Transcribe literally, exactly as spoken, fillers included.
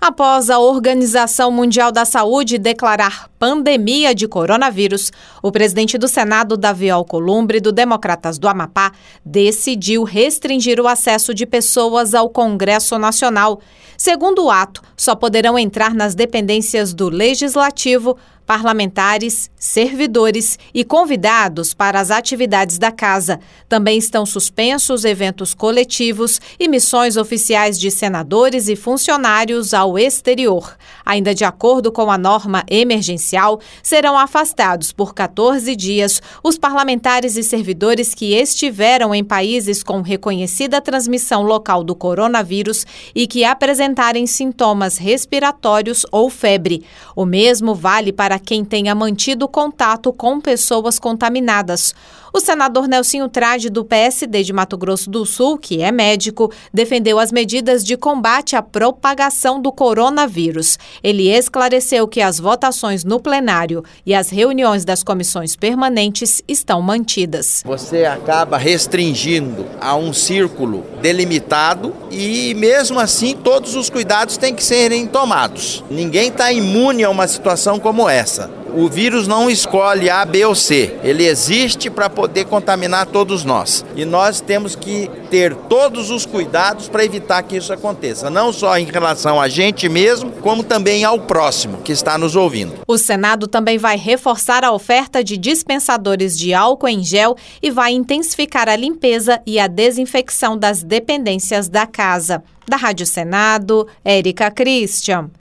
Após a Organização Mundial da Saúde declarar pandemia de coronavírus, o presidente do Senado, Davi Alcolumbre, do Democratas do Amapá, decidiu restringir o acesso de pessoas ao Congresso Nacional. Segundo o ato, só poderão entrar nas dependências do Legislativo parlamentares, servidores e convidados para as atividades da casa. Também estão suspensos eventos coletivos e missões oficiais de senadores e funcionários ao exterior. Ainda de acordo com a norma emergencial, serão afastados por quatorze dias os parlamentares e servidores que estiveram em países com reconhecida transmissão local do coronavírus e que apresentarem sintomas respiratórios ou febre. O mesmo vale para quem tenha mantido contato com pessoas contaminadas. O senador Nelsinho Trade, do P S D de Mato Grosso do Sul, que é médico, defendeu as medidas de combate à propagação do coronavírus. Ele esclareceu que as votações no plenário e as reuniões das comissões permanentes estão mantidas. Você acaba restringindo a um círculo delimitado e, mesmo assim, todos os cuidados têm que serem tomados. Ninguém está imune a uma situação como essa. O vírus não escolhe A, B ou C. Ele existe para poder contaminar todos nós. E nós temos que ter todos os cuidados para evitar que isso aconteça. Não só em relação a gente mesmo, como também ao próximo que está nos ouvindo. O Senado também vai reforçar a oferta de dispensadores de álcool em gel e vai intensificar a limpeza e a desinfecção das dependências da casa. Da Rádio Senado, Érica Christian.